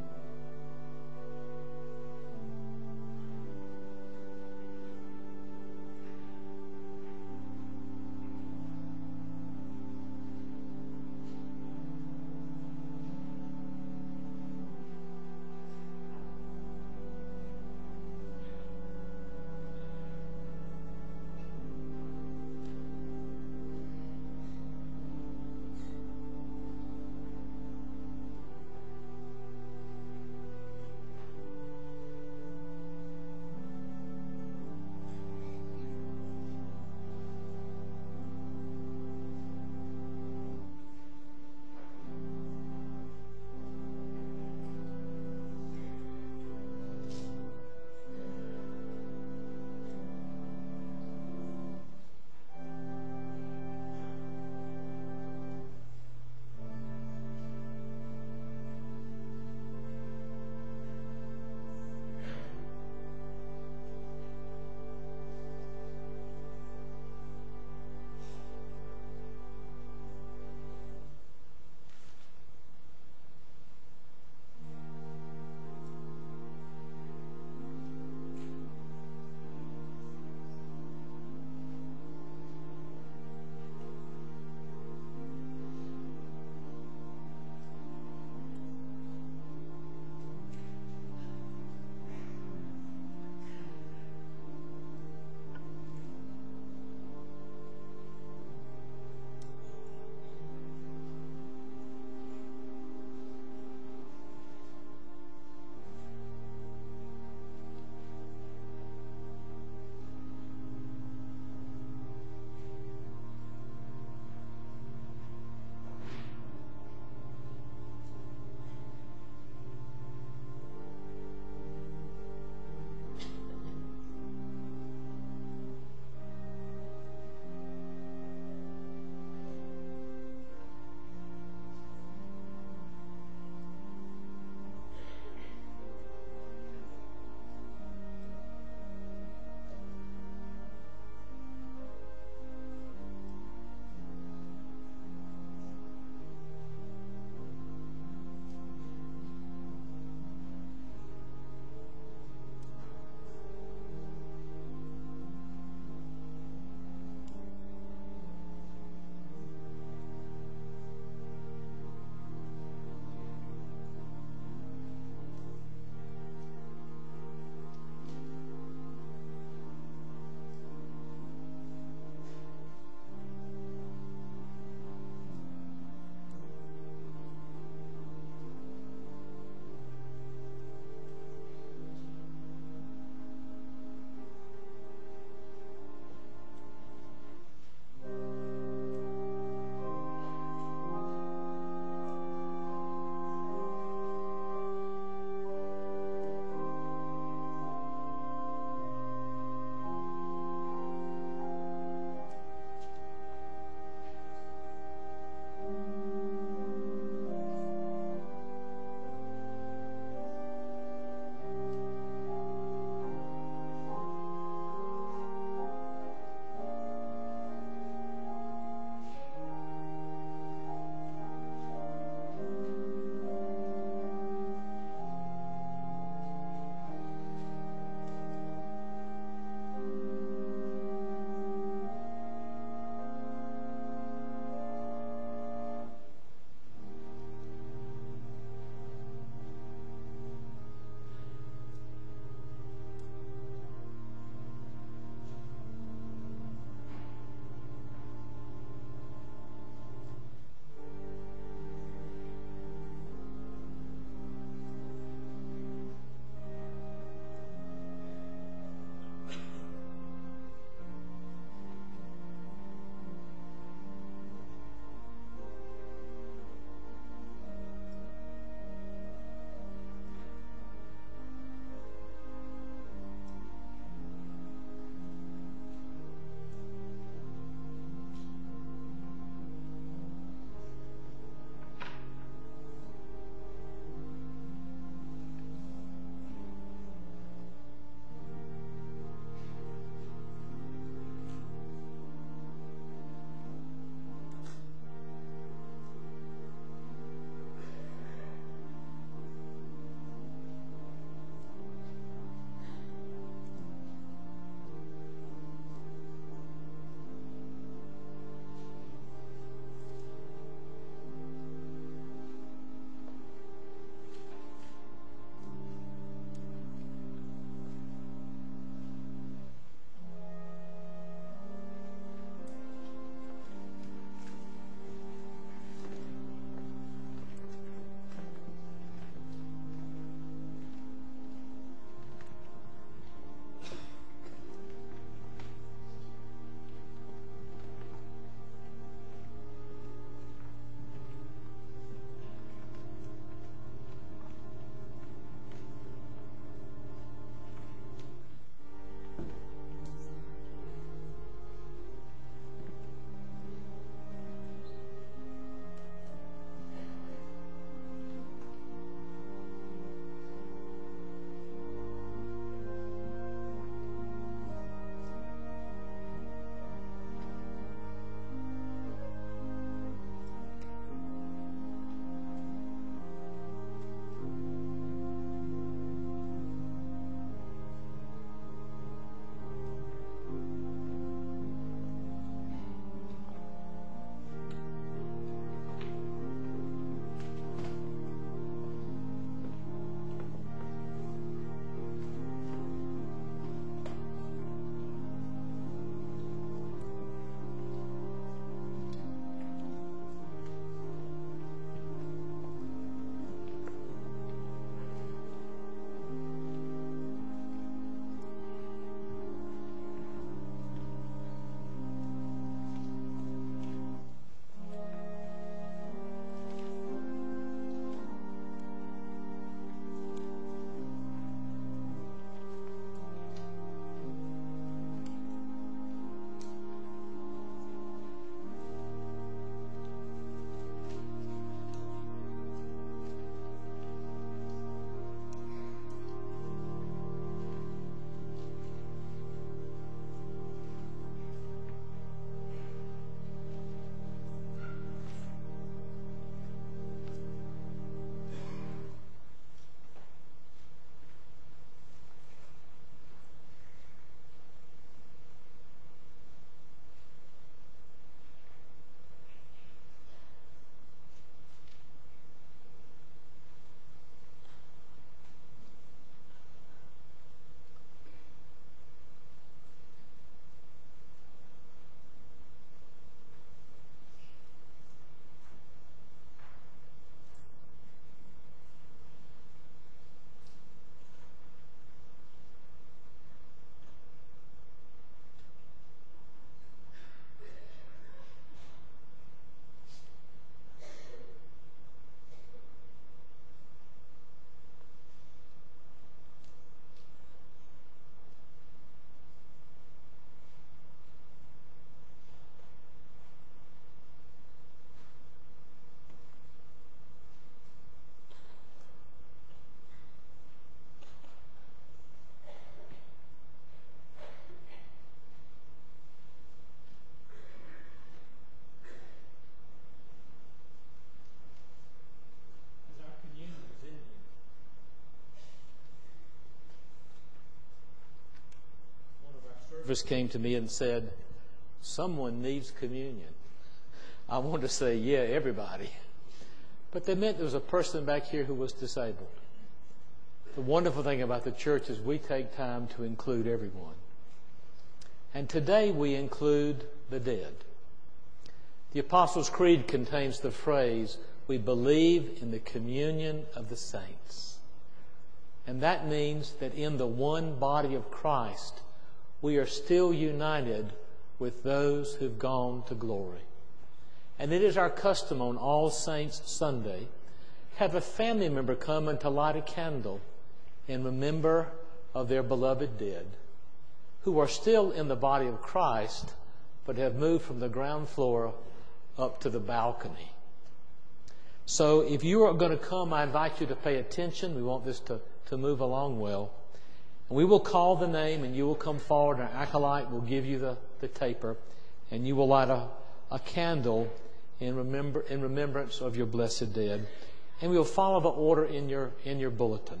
service came to me and said, "Someone needs communion." I wanted to say, yeah, everybody. But they meant there was a person back here who was disabled. The wonderful thing about the church is we take time to include everyone. And today we include the dead. The Apostles' Creed contains the phrase, "We believe in the communion of the saints." And that means that in the one body of Christ, we are still united with those who've gone to glory. And it is our custom on All Saints Sunday, have a family member come and to light a candle in remember of their beloved dead, who are still in the body of Christ, but have moved from the ground floor up to the balcony. So if you are going to come, I invite you to pay attention. We want this to, to move along well. And we will call the name, and you will come forward, and our acolyte will give you the, the taper, and you will light a, a candle in remember in remembrance of your blessed dead. And we will follow the order in your in your bulletin.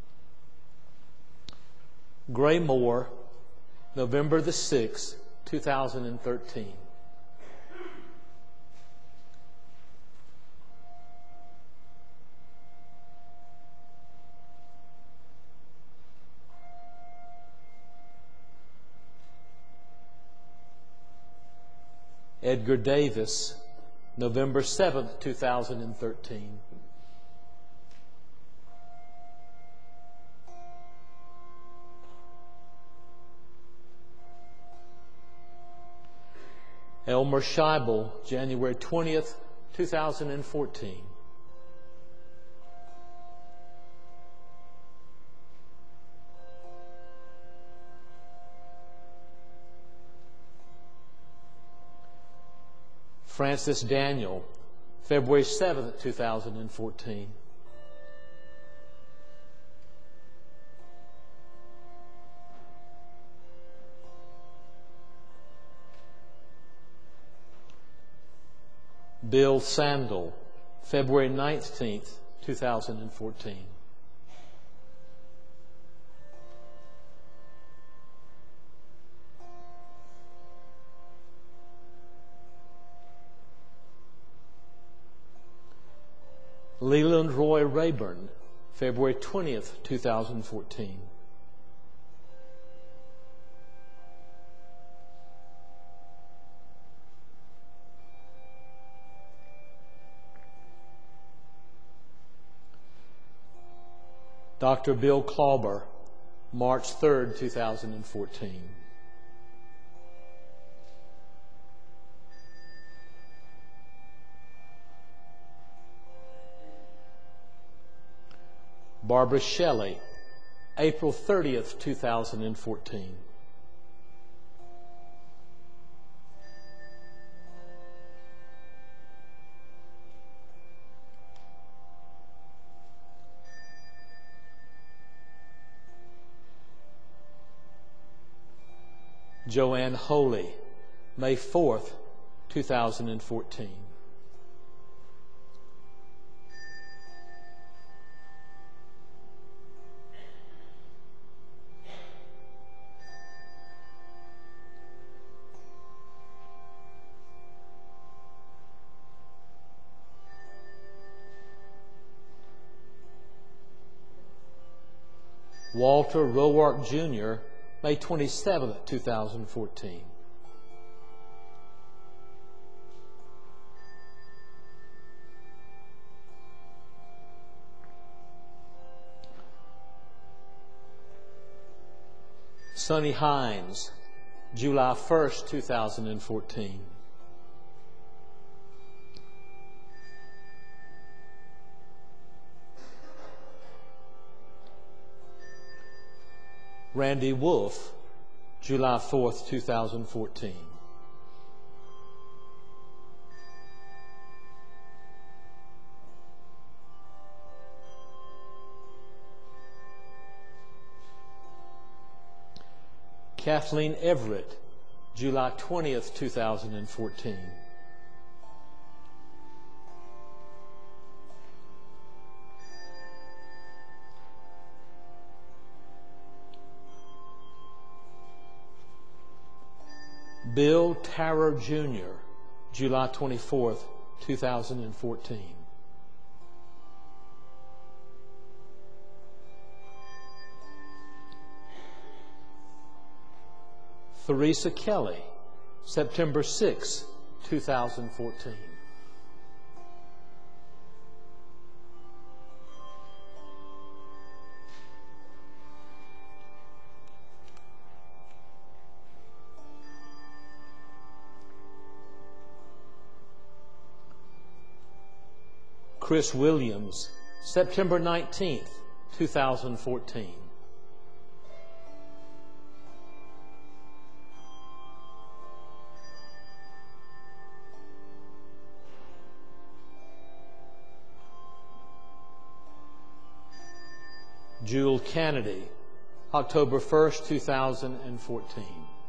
Gray Moore, November the sixth, two thousand thirteen. Edgar Davis, November seventh, two thousand thirteen. Elmer Scheibel, January twentieth, two thousand fourteen. Francis Daniel, February seventh, two thousand fourteen. Bill Sandel, February nineteenth, two thousand fourteen. Leland Roy Rayburn, February twentieth, two thousand fourteen. Doctor Bill Klauber, March third, two thousand fourteen. Barbara Shelley, April thirtieth, two thousand fourteen. Joanne Holy, May fourth, two thousand fourteen. Walter Roark Junior, May twenty-seventh, two thousand fourteen. Sonny Hines, July first, two thousand fourteen. Randy Wolf, July fourth, two thousand fourteen. Kathleen Everett, July twentieth, two thousand fourteen. Bill Tarrer Junior, July twenty-fourth, two thousand fourteen. Theresa Kelly, September sixth, two thousand fourteen. Chris Williams, September nineteenth, two thousand fourteen. Jewel Kennedy, October first, two thousand fourteen.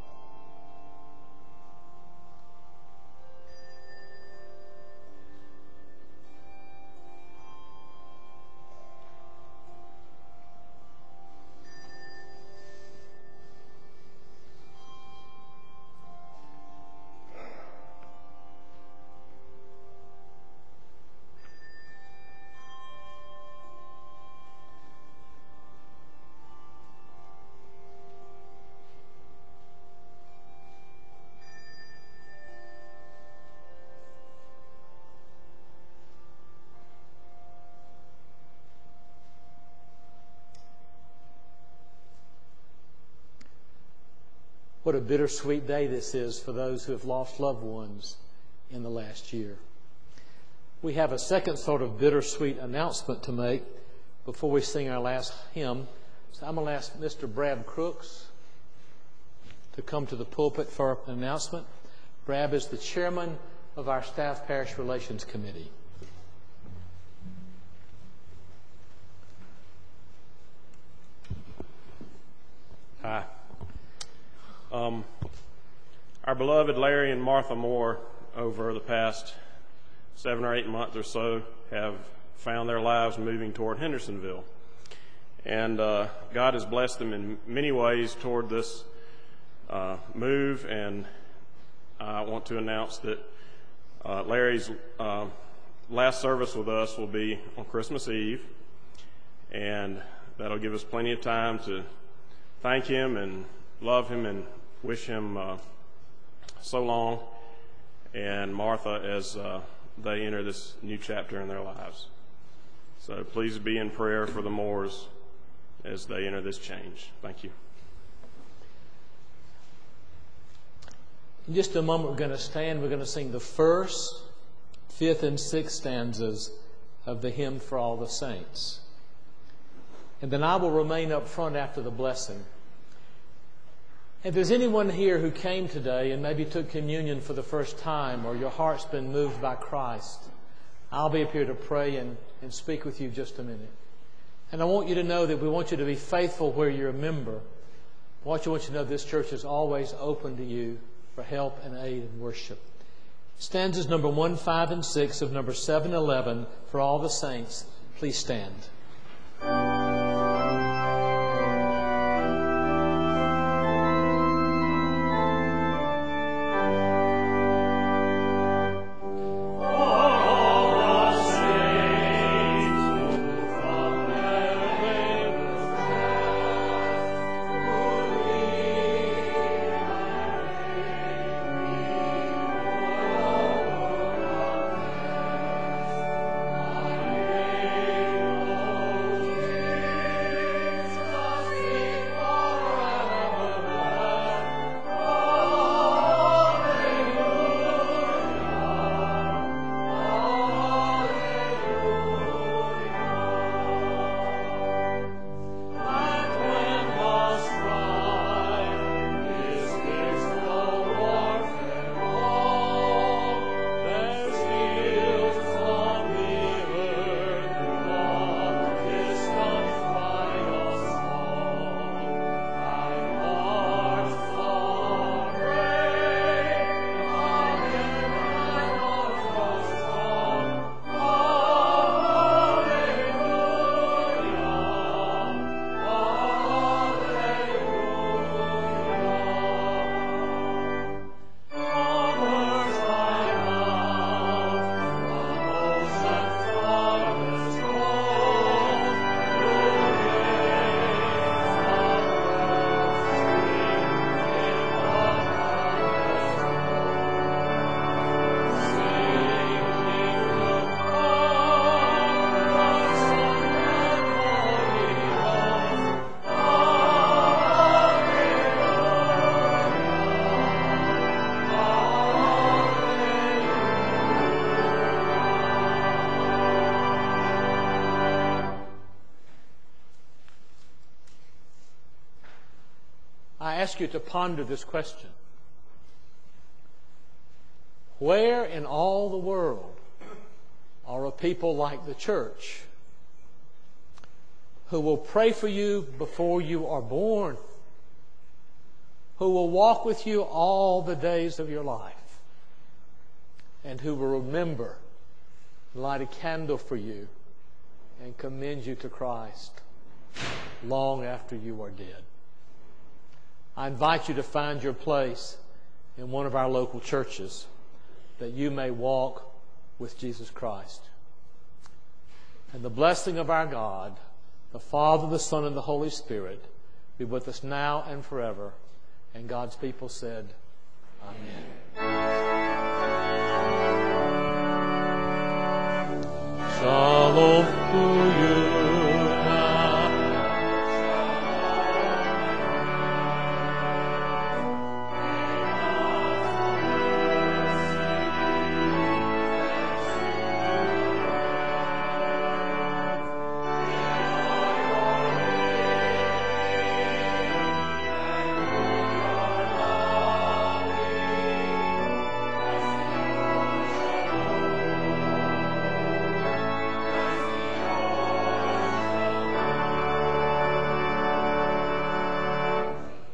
What a bittersweet day this is for those who have lost loved ones in the last year. We have a second sort of bittersweet announcement to make before we sing our last hymn. So I'm going to ask Mister Brad Crooks to come to the pulpit for an announcement. Brad is the chairman of our Staff Parish Relations Committee. Hi. Um, our beloved Larry and Martha Moore, over the past seven or eight months or so, have found their lives moving toward Hendersonville. And uh, God has blessed them in many ways toward this uh, move, and I want to announce that uh, Larry's uh, last service with us will be on Christmas Eve, and that'll give us plenty of time to thank him and love him and wish him uh, so long, and Martha as uh, they enter this new chapter in their lives. So please be in prayer for the Moores as they enter this change. Thank you. In just a moment, we're going to stand. We're going to sing the first, fifth, and sixth stanzas of the hymn for all the saints. And then I will remain up front after the blessing. If there's anyone here who came today and maybe took communion for the first time, or your heart's been moved by Christ, I'll be up here to pray and, and speak with you just a minute. And I want you to know that we want you to be faithful where you're a member. I want you to know this church is always open to you for help and aid and worship. Stanzas number one, five, and six of number seven, eleven for all the saints. Please stand. Amen. ask you to ponder this question. Where in all the world are a people like the church who will pray for you before you are born, who will walk with you all the days of your life, and who will remember, light a candle for you, and commend you to Christ long after you are dead? I invite you to find your place in one of our local churches that you may walk with Jesus Christ. And the blessing of our God, the Father, the Son, and the Holy Spirit be with us now and forever. And God's people said, Amen.